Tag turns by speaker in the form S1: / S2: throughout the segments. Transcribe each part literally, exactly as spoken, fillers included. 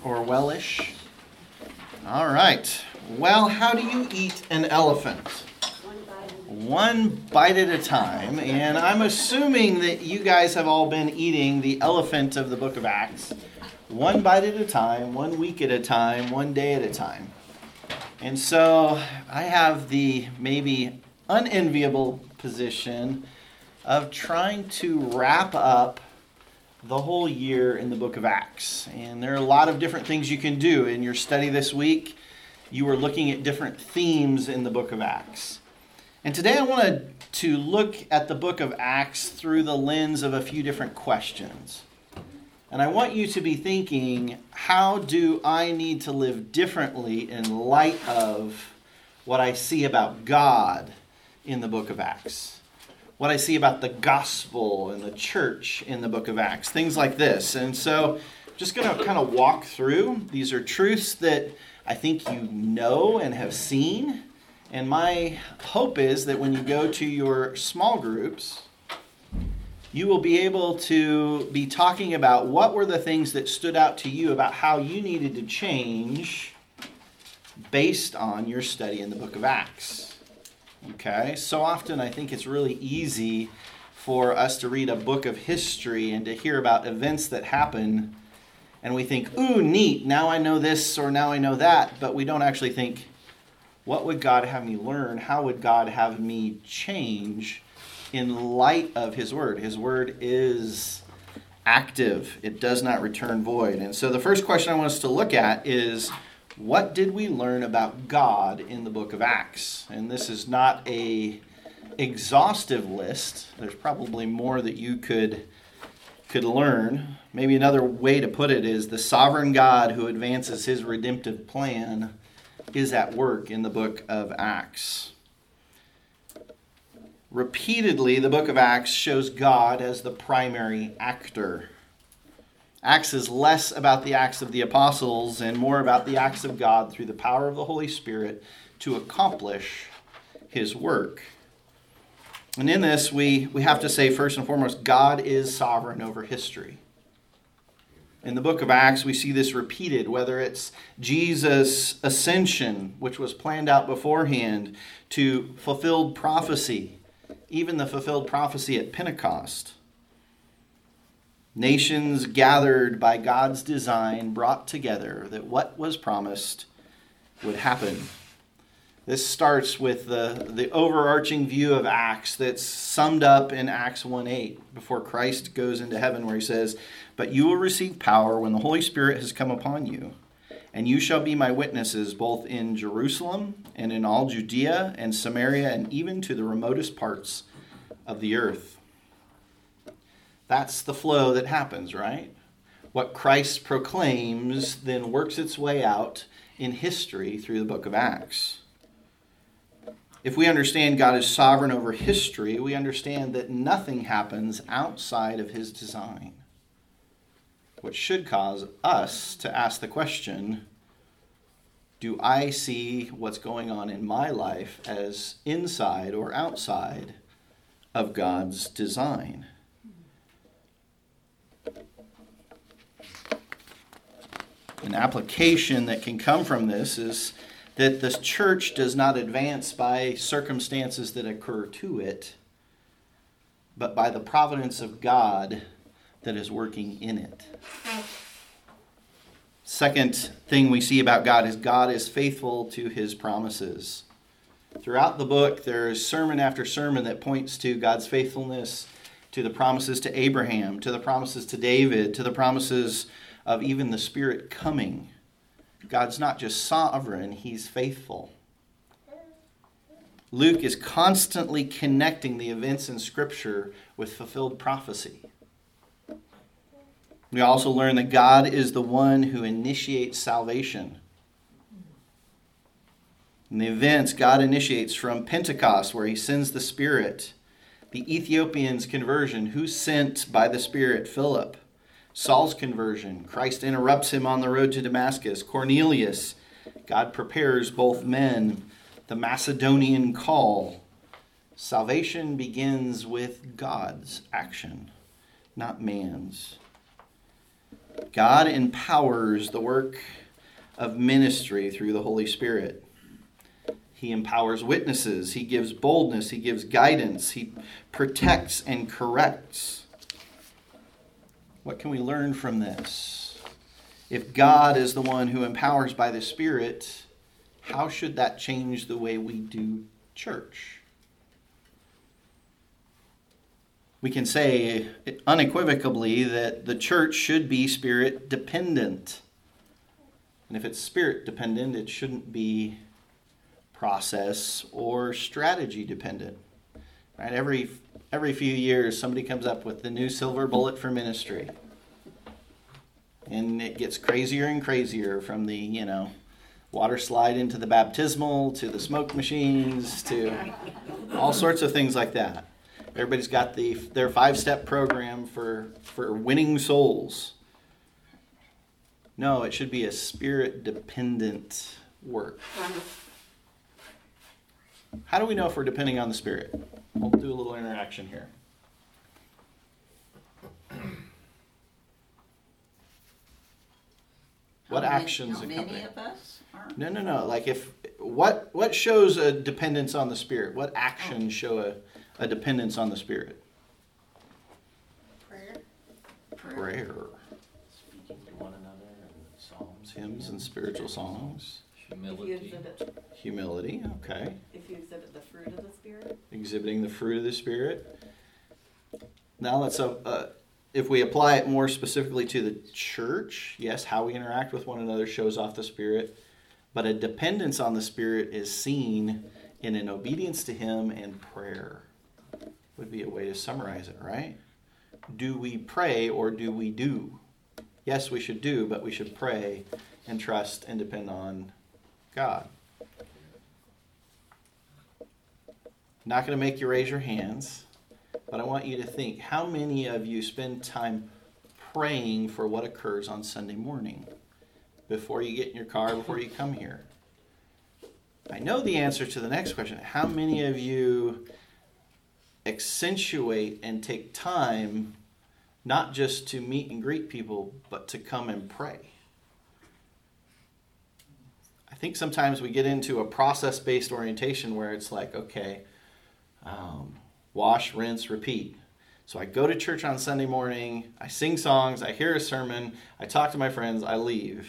S1: or wellish? All right. Well, how do you eat an elephant? One bite at a time. And I'm assuming that you guys have all been eating the elephant of the book of Acts. One bite at a time, one week at a time, one day at a time. And so I have the maybe unenviable position of trying to wrap up the whole year in the book of Acts. And there are a lot of different things you can do. In your study this week, you were looking at different themes in the book of Acts. And today I wanted to look at the book of Acts through the lens of a few different questions. And I want you to be thinking, how do I need to live differently in light of what I see about God in the book of Acts? What I see about the gospel and the church in the book of Acts, things like this. And so I'm just going to kind of walk through. These are truths that I think you know and have seen. And my hope is that when you go to your small groups, you will be able to be talking about what were the things that stood out to you about how you needed to change based on your study in the book of Acts. Okay, so often I think it's really easy for us to read a book of history and to hear about events that happen, and we think, ooh, neat, now I know this or now I know that, but we don't actually think, what would God have me learn? How would God have me change in light of His Word? His Word is active. It does not return void. And so the first question I want us to look at is, what did we learn about God in the book of Acts? And this is not a exhaustive list. There's probably more that you could, could learn. Maybe another way to put it is the sovereign God who advances His redemptive plan is at work in the book of Acts. Repeatedly, the book of Acts shows God as the primary actor. Acts is less about the acts of the apostles and more about the acts of God through the power of the Holy Spirit to accomplish His work. And in this, we, we have to say, first and foremost, God is sovereign over history. In the book of Acts, we see this repeated, whether it's Jesus' ascension, which was planned out beforehand, to fulfilled prophecy, even the fulfilled prophecy at Pentecost. Nations gathered by God's design, brought together that what was promised would happen. This starts with the, the overarching view of Acts that's summed up in Acts one eight, before Christ goes into heaven, where He says, "But you will receive power when the Holy Spirit has come upon you, and you shall be my witnesses both in Jerusalem and in all Judea and Samaria and even to the remotest parts of the earth." That's the flow that happens, right? What Christ proclaims then works its way out in history through the book of Acts. If we understand God is sovereign over history, we understand that nothing happens outside of His design, which should cause us to ask the question, do I see what's going on in my life as inside or outside of God's design? An application that can come from this is that the church does not advance by circumstances that occur to it, but by the providence of God that is working in it. Second thing we see about God is God is faithful to His promises. Throughout the book, there is sermon after sermon that points to God's faithfulness, to the promises to Abraham, to the promises to David, to the promises of even the Spirit coming. God's not just sovereign, He's faithful. Luke is constantly connecting the events in Scripture with fulfilled prophecy. We also learn that God is the one who initiates salvation. In the events God initiates from Pentecost, where He sends the Spirit, the Ethiopian's conversion, who's sent by the Spirit? Philip. Saul's conversion, Christ interrupts him on the road to Damascus. Cornelius, God prepares both men. The Macedonian call. Salvation begins with God's action, not man's. God empowers the work of ministry through the Holy Spirit. He empowers witnesses. He gives boldness. He gives guidance. He protects and corrects. What can we learn from this? If God is the one who empowers by the Spirit, how should that change the way we do church? We can say unequivocally that the church should be Spirit dependent. And if it's Spirit dependent, it shouldn't be process or strategy dependent. Right? Every every few years, somebody comes up with the new silver bullet for ministry. And it gets crazier and crazier, from the, you know, water slide into the baptismal, to the smoke machines, to all sorts of things like that. Everybody's got the their five-step program for, for winning souls. No, it should be a Spirit-dependent work. How do we know if we're depending on the Spirit? We'll do a little interaction here. What
S2: how
S1: actions
S2: many, how
S1: accompany?
S2: many of us are?
S1: No, no, no. Like if what what shows a dependence on the Spirit? What actions show a, a dependence on the Spirit?
S3: Prayer.
S1: Prayer.
S4: Speaking to one another in psalms,
S1: Hymns and spiritual songs.
S3: If you
S4: humility.
S3: exhibit,
S1: Humility, okay.
S3: if you exhibit the fruit of the Spirit.
S1: Exhibiting the fruit of the Spirit. Now let's, uh, uh, if we apply it more specifically to the church, yes, how we interact with one another shows off the Spirit. But a dependence on the Spirit is seen in an obedience to Him and prayer. Would be a way to summarize it, right? Do we pray or do we do? Yes, we should do, but we should pray and trust and depend on God. Not going to make you raise your hands, but I want you to think, how many of you spend time praying for what occurs on Sunday morning before you get in your car, before you come here? I know the answer to the next question. How many of you accentuate and take time not just to meet and greet people, but to come and pray? I think sometimes we get into a process-based orientation where it's like, okay, um, wash, rinse, repeat. So I go to church on Sunday morning, I sing songs, I hear a sermon, I talk to my friends, I leave.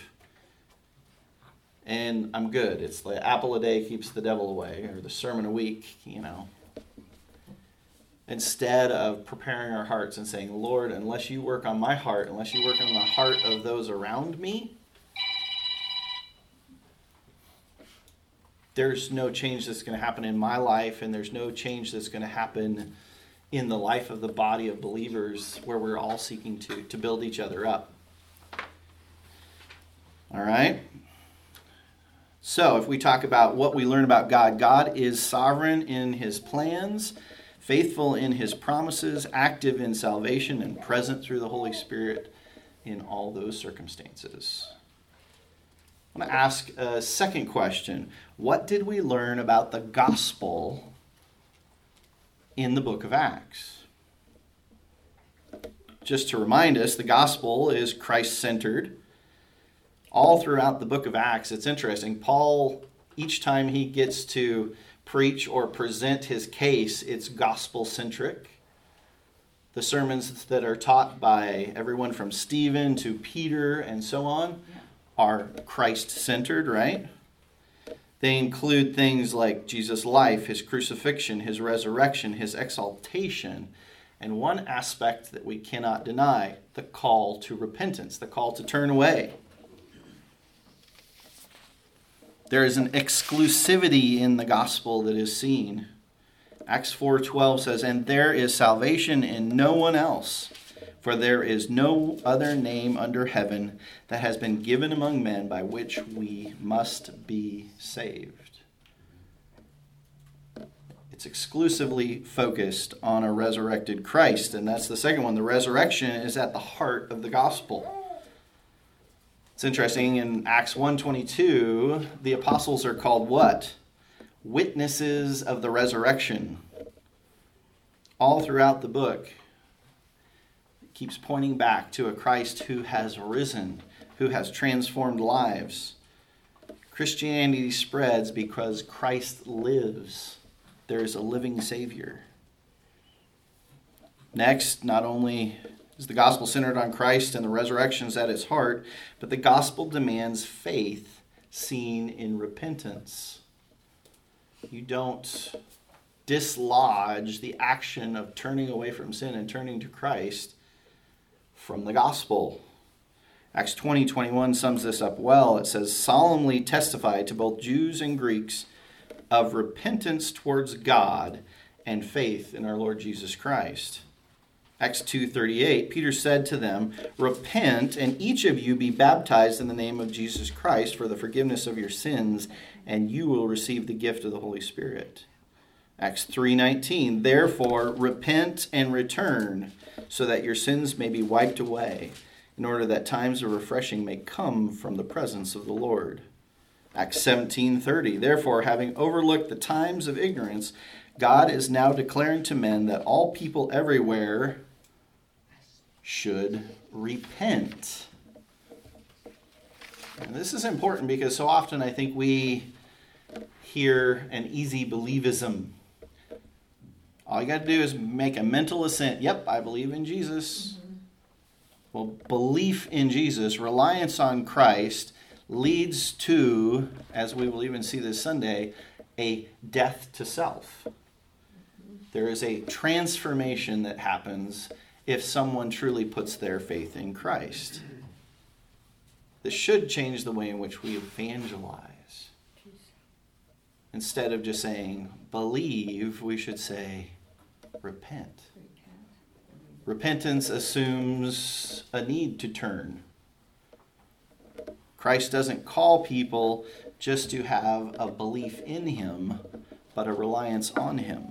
S1: And I'm good. It's the apple a day keeps the devil away, or the sermon a week, you know. Instead of preparing our hearts and saying, Lord, unless you work on my heart, unless you work on the heart of those around me, there's no change that's going to happen in my life, and there's no change that's going to happen in the life of the body of believers where we're all seeking to, to build each other up. All right? So if we talk about what we learn about God, God is sovereign in His plans, faithful in His promises, active in salvation, and present through the Holy Spirit in all those circumstances. I want to ask a second question. What did we learn about the gospel in the book of Acts? Just to remind us, the gospel is Christ-centered. All throughout the book of Acts, it's interesting. Paul, each time he gets to preach or present his case, it's gospel-centric. The sermons that are taught by everyone from Stephen to Peter and so on are Christ-centered, right? They include things like Jesus' life, His crucifixion, His resurrection, His exaltation, and one aspect that we cannot deny, the call to repentance, the call to turn away. There is an exclusivity in the gospel that is seen. Acts four twelve says, "And there is salvation in no one else, for there is no other name under heaven that has been given among men by which we must be saved." It's exclusively focused on a resurrected Christ, and that's the second one. The resurrection is at the heart of the gospel. It's interesting, in Acts one twenty-two, the apostles are called what? Witnesses of the resurrection. All throughout the book, keeps pointing back to a Christ who has risen, who has transformed lives. Christianity spreads because Christ lives. There is a living Savior. Next, not only is the gospel centered on Christ and the resurrections at its heart, but the gospel demands faith seen in repentance. You don't dislodge the action of turning away from sin and turning to Christ from the gospel. Acts twenty twenty-one sums this up well. It says, solemnly testify to both Jews and Greeks of repentance towards God and faith in our Lord Jesus Christ. Acts two thirty-eight, Peter said to them, repent and each of you be baptized in the name of Jesus Christ for the forgiveness of your sins, and you will receive the gift of the Holy Spirit. Acts three nineteen, therefore repent and return so that your sins may be wiped away, in order that times of refreshing may come from the presence of the Lord. Acts seventeen thirty, therefore having overlooked the times of ignorance, God is now declaring to men that all people everywhere should repent. And this is important because so often I think we hear an easy believism. All you got to do is make a mental assent. Yep, I believe in Jesus. Mm-hmm. Well, belief in Jesus, reliance on Christ, leads to, as we will even see this Sunday, a death to self. There is a transformation that happens if someone truly puts their faith in Christ. This should change the way in which we evangelize. Instead of just saying, believe, we should say, repent. Repentance assumes a need to turn. Christ doesn't call people just to have a belief in him, but a reliance on him.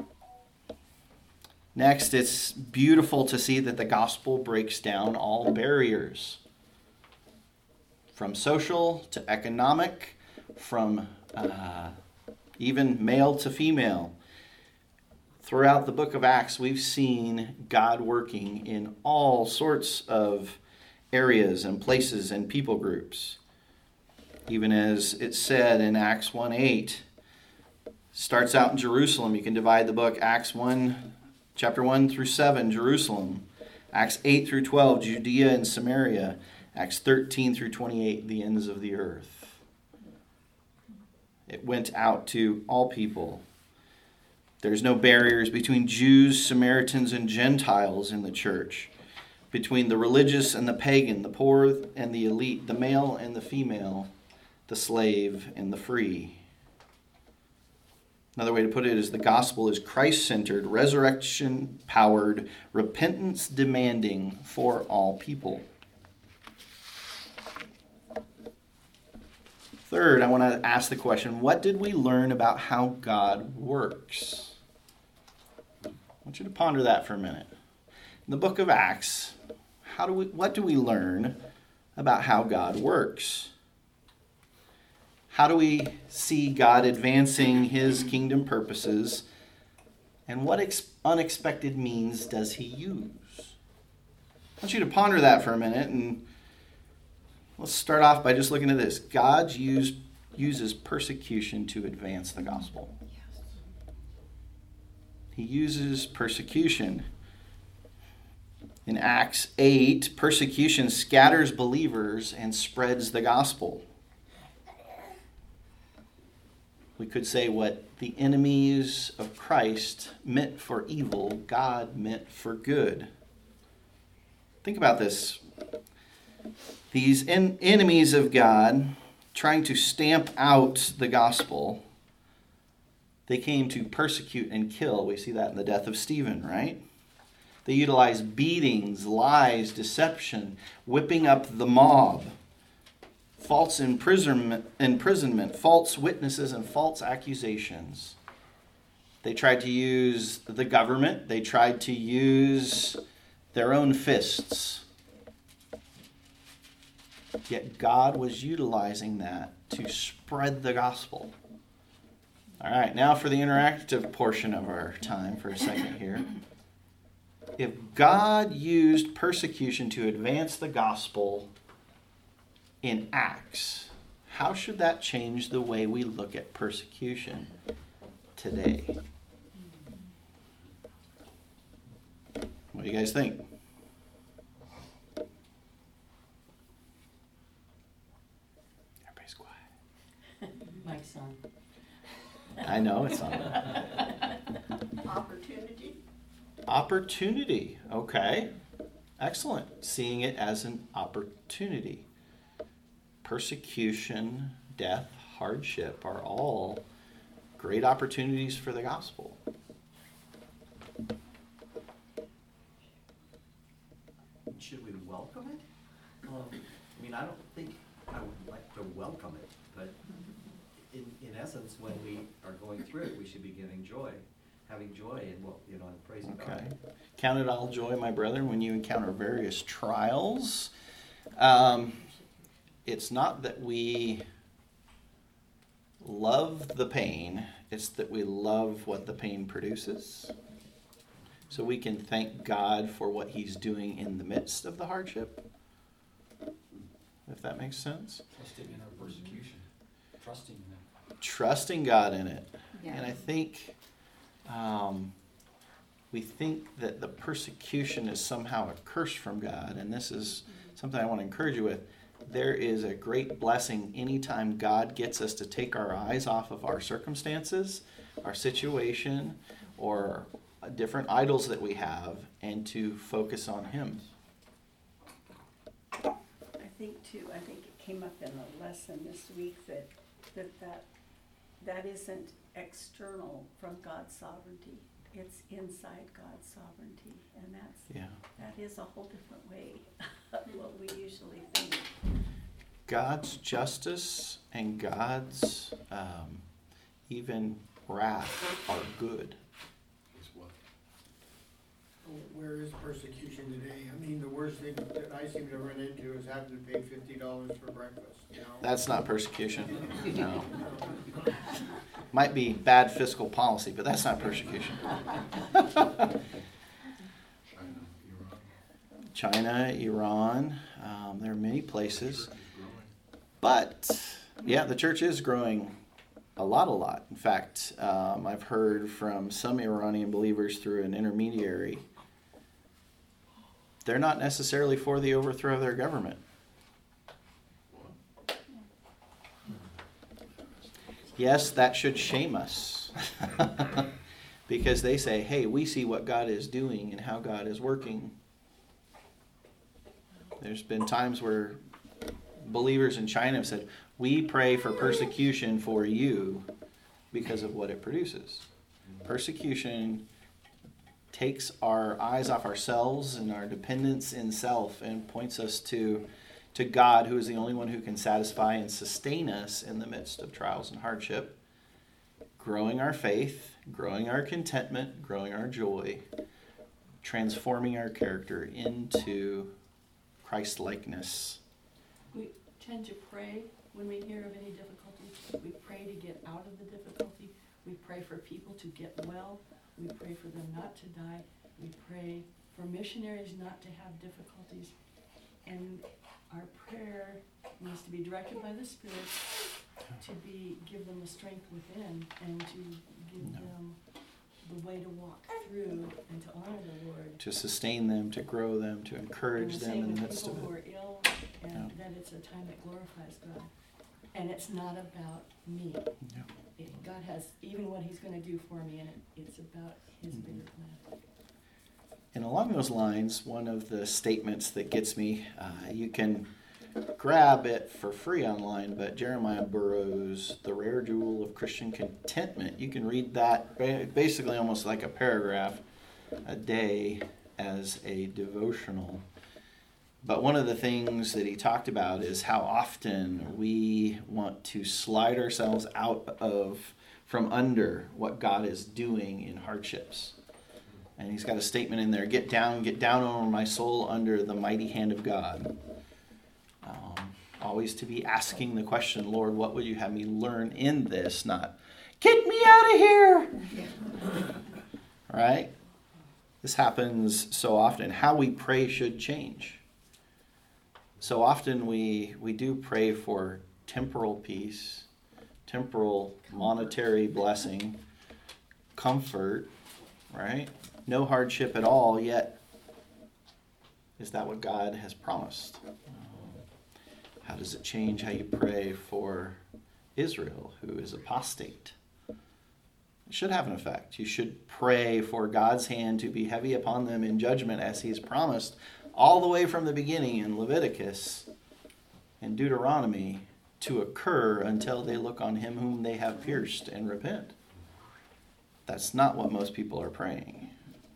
S1: Next, it's beautiful to see that the gospel breaks down all barriers. From social to economic, from uh, even male to female. Throughout the book of Acts, we've seen God working in all sorts of areas and places and people groups. Even as it said in Acts one eight, starts out in Jerusalem. You can divide the book Acts one, chapter one through seven, Jerusalem. Acts eight through twelve, Judea and Samaria. Acts thirteen through twenty-eight, the ends of the earth. It went out to all people. There's no barriers between Jews, Samaritans, and Gentiles in the church. Between the religious and the pagan, the poor and the elite, the male and the female, the slave and the free. Another way to put it is the gospel is Christ-centered, resurrection-powered, repentance-demanding for all people. Third, I want to ask the question, what did we learn about how God works? I want you to ponder that for a minute. In the book of Acts, how do we, what do we learn about how God works? How do we see God advancing his kingdom purposes? And what ex- unexpected means does he use? I want you to ponder that for a minute, and let's start off by just looking at this. God used, uses persecution to advance the gospel. Yes. He uses persecution. In Acts eight, persecution scatters believers and spreads the gospel. We could say what the enemies of Christ meant for evil, God meant for good. Think about this. These en- enemies of God, trying to stamp out the gospel, they came to persecute and kill. We see that in the death of Stephen, right? They utilized beatings, lies, deception, whipping up the mob, false imprisonment, imprisonment, false witnesses, and false accusations. They tried to use the government. They tried to use their own fists. Yet God was utilizing that to spread the gospel. All right, now for the interactive portion of our time for a second here. if God used persecution to advance the gospel in Acts, how should that change the way we look at persecution today? What do you guys think? Everybody's quiet.
S2: Mike's on.
S1: I know it's on.
S3: Opportunity.
S1: Opportunity. Okay. Excellent. Seeing it as an opportunity. Persecution, death, hardship are all great opportunities for the gospel.
S4: Should we welcome it? Well, I mean, I don't think I would like to welcome it, but in, in essence, when we are going through it, we should be giving joy, having joy in what, you know, and praising
S1: Okay.
S4: God.
S1: Count it all joy, my brethren, when you encounter various trials. Um, it's not that we love the pain, it's that we love what the pain produces. So we can thank God for what he's doing in the midst of the hardship. If that makes sense.
S5: Trusting in our persecution. Trusting in it.
S1: Trusting God in it.
S2: Yeah.
S1: And I think um, we think that the persecution is somehow a curse from God. And this is something I want to encourage you with. There is a great blessing anytime God gets us to take our eyes off of our circumstances, our situation, or different idols that we have, and to focus on him.
S6: I think too, I think it came up in the lesson this week that, that that, that isn't external from God's sovereignty. It's inside God's sovereignty. And that's,
S1: Yeah.
S6: that is a whole different way of what we usually think.
S1: God's justice and God's um, even wrath are good.
S5: Is what?
S7: Where is persecution today? I mean, the worst thing that I seem to run into is having to pay fifty dollars for breakfast, you know?
S1: That's not persecution. No. Might be bad fiscal policy, but that's not persecution. China, Iran, um, there are many places. But, yeah, the church is growing a lot, a lot. In fact, um, I've heard from some Iranian believers through an intermediary, they're not necessarily for the overthrow of their government. Yes, that should shame us. Because they say, hey, we see what God is doing and how God is working. There's been times where believers in China have said, we pray for persecution for you because of what it produces. Persecution takes our eyes off ourselves and our dependence in self and points us to, to God, who is the only one who can satisfy and sustain us in the midst of trials and hardship, growing our faith, growing our contentment, growing our joy, transforming our character into Christ-likeness.
S2: We tend to pray when we hear of any difficulty. We pray to get out of the difficulty. We pray for people to get well. We pray for them not to die. We pray for missionaries not to have difficulties. And our prayer needs to be directed by the Spirit to be give them the strength within and to give
S1: No.
S2: them the way to walk through and to honor the Lord.
S1: To sustain them, to grow them, to encourage
S2: And the
S1: them
S2: same
S1: in the
S2: with
S1: midst of
S2: people who
S1: it.
S2: are ill, and
S1: Yeah.
S2: that it's a time that glorifies God. And it's not about me.
S1: Yeah.
S2: It- God has even what he's going to do for me, and it, it's about his
S1: Mhm.
S2: bigger plan.
S1: And along those lines, one of the statements that gets me, uh, you can grab it for free online, but Jeremiah Burroughs, The Rare Jewel of Christian Contentment, you can read that ba- basically almost like a paragraph a day as a devotional. But one of the things that he talked about is how often we want to slide ourselves out of, from under what God is doing in hardships. And he's got a statement in there, get down, get down over my soul under the mighty hand of God. Um, always to be asking the question, Lord, what would you have me learn in this? Not, get me out of here! Right? This happens so often. How we pray should change. So often we we do pray for temporal peace, temporal monetary blessing, comfort, right? No hardship at all, yet is that what God has promised? How does it change how you pray for Israel, who is apostate? It should have an effect. You should pray for God's hand to be heavy upon them in judgment as he's promised all the way from the beginning in Leviticus and Deuteronomy to occur until they look on him whom they have pierced and repent. That's not what most people are praying.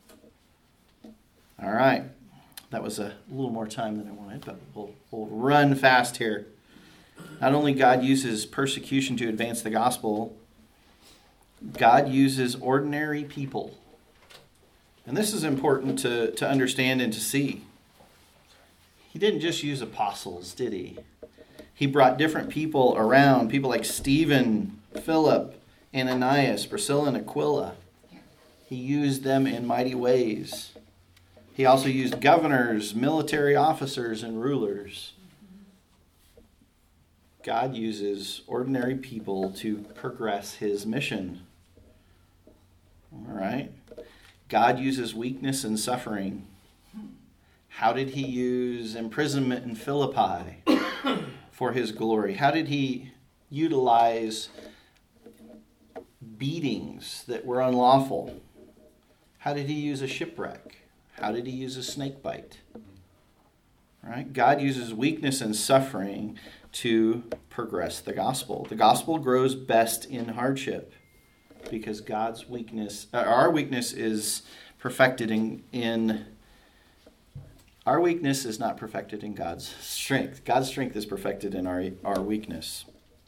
S1: All right. That was a little more time than I wanted, but we'll, we'll run fast here. Not only God uses persecution to advance the gospel, God uses ordinary people. And this is important to, to understand and to see. He didn't just use apostles, did he? He brought different people around, people like Stephen, Philip, Ananias, Priscilla, and Aquila. He used them in mighty ways. He also used governors, military officers, and rulers. God uses ordinary people to progress his mission. All right. God uses weakness and suffering. How did he use imprisonment in Philippi for his glory? How did he utilize beatings that were unlawful? How did he use a shipwreck? How did he use a snake bite? Right? God uses weakness and suffering to progress the gospel. The gospel grows best in hardship because God's weakness, uh, our weakness is perfected in, in, our weakness is not perfected in God's strength. God's strength is perfected in our, our weakness.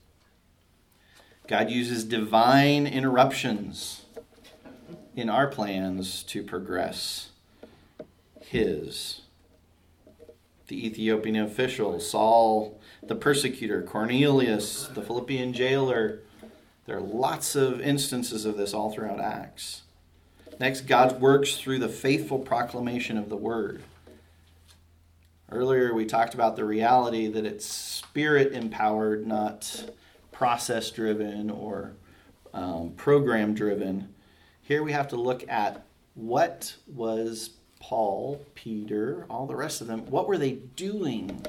S1: God uses divine interruptions in our plans to progress his. The Ethiopian official, Saul, the persecutor, Cornelius, the Philippian jailer. There are lots of instances of this all throughout Acts. Next, God works through the faithful proclamation of the word. Earlier we talked about the reality that it's spirit-empowered, not process-driven or um, program-driven. Here we have to look at what was Paul, Peter, all the rest of them, what were they doing?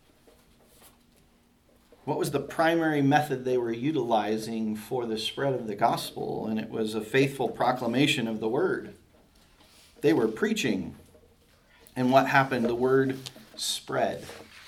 S1: What was the primary method they were utilizing for the spread of the gospel? And it was a faithful proclamation of the word. They were preaching. And what happened? The word spread.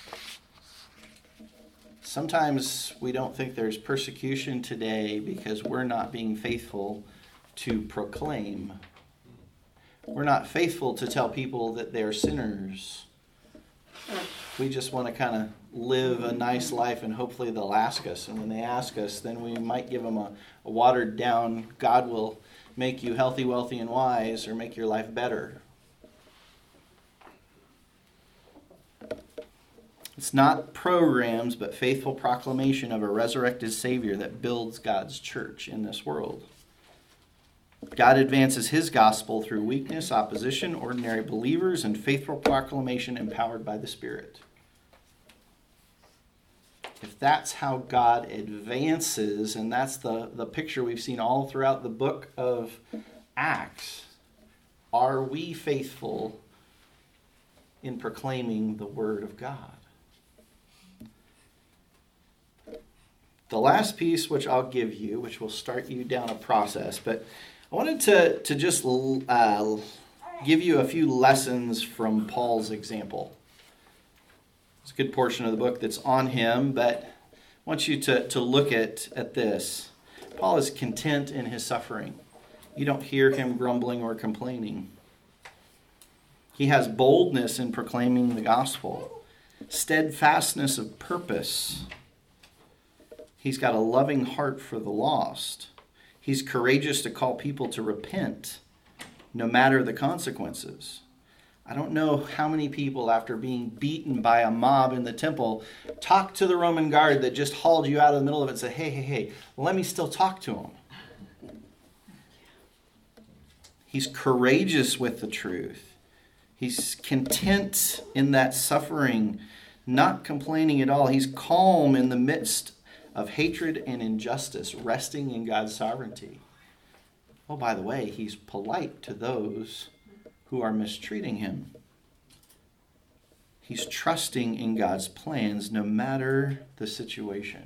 S1: Sometimes we don't think there's persecution today because we're not being faithful to proclaim. We're not faithful to tell people that they're sinners. We just want to kind of live a nice life and hopefully they'll ask us. And when they ask us, then we might give them a, a watered down, God will make you healthy, wealthy, and wise, or make your life better. It's not programs, but faithful proclamation of a resurrected Savior that builds God's church in this world. God advances his gospel through weakness, opposition, ordinary believers, and faithful proclamation empowered by the Spirit. If that's how God advances, and that's the, the picture we've seen all throughout the book of Acts, are we faithful in proclaiming the Word of God? The last piece which I'll give you, which will start you down a process, but I wanted to, to just uh, give you a few lessons from Paul's example. It's a good portion of the book that's on him, but I want you to, to look at, at this. Paul is content in his suffering. You don't hear him grumbling or complaining. He has boldness in proclaiming the gospel, steadfastness of purpose. He's got a loving heart for the lost. He's courageous to call people to repent, no matter the consequences. I don't know how many people, after being beaten by a mob in the temple, talk to the Roman guard that just hauled you out of the middle of it and say, hey, hey, hey, let me still talk to him. He's courageous with the truth. He's content in that suffering, not complaining at all. He's calm in the midst of hatred and injustice, resting in God's sovereignty. Oh, by the way, he's polite to those who are mistreating him. He's trusting in God's plans no matter the situation.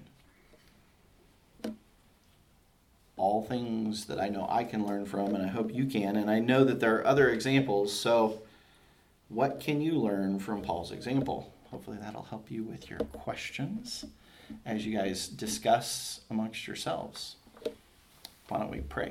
S1: All things that I know I can learn from, and I hope you can, and I know that there are other examples, so what can you learn from Paul's example? Hopefully that'll help you with your questions as you guys discuss amongst yourselves. Why don't we pray?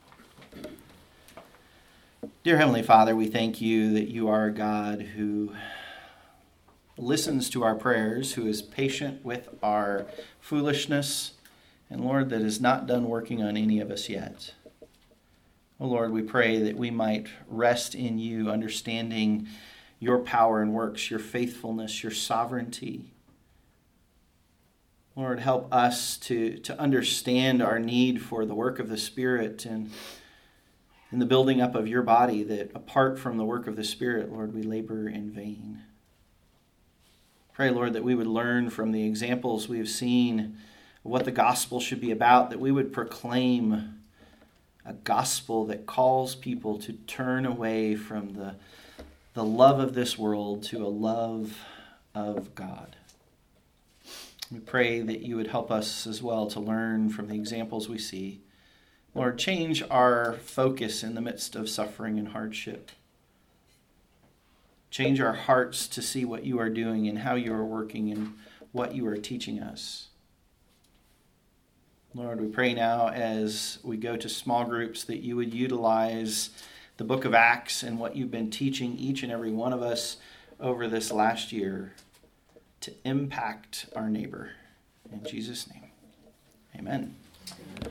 S1: Dear Heavenly Father, we thank you that you are a God who listens to our prayers, who is patient with our foolishness, and Lord, that is not done working on any of us yet. Oh Lord, we pray that we might rest in you, understanding your power and works, your faithfulness, your sovereignty. Lord, help us to, to understand our need for the work of the Spirit and in the building up of your body, that apart from the work of the Spirit, Lord, we labor in vain. Pray, Lord, that we would learn from the examples we have seen of what the gospel should be about, that we would proclaim a gospel that calls people to turn away from the, the love of this world to a love of God. We pray that you would help us as well to learn from the examples we see. Lord, change our focus in the midst of suffering and hardship. Change our hearts to see what you are doing and how you are working and what you are teaching us. Lord, we pray now as we go to small groups that you would utilize the book of Acts and what you've been teaching each and every one of us over this last year to impact our neighbor. In Jesus' name, amen.